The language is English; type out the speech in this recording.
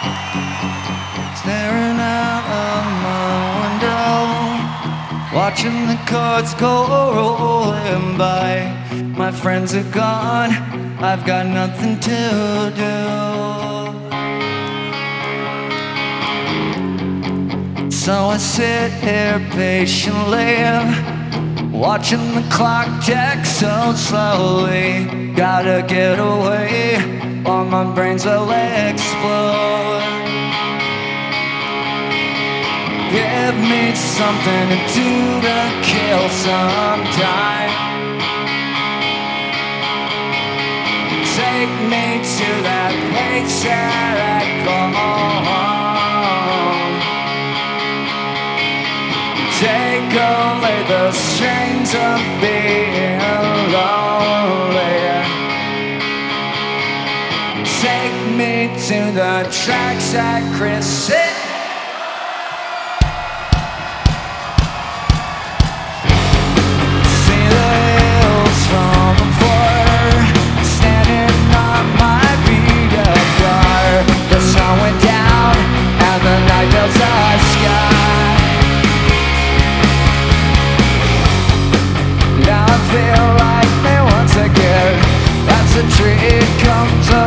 Staring out of my window, watching the cars go rolling by. My friends are gone, I've got nothing to do. So I sit here patiently, watching the clock tick so slowly. Gotta get away, or my brains will explode. Give me something to do to kill some time. Take me to that place that I call home. Take away the strings of being lonely. Take me to the tracks that Chris said. Feel like me once again as the tree comes up.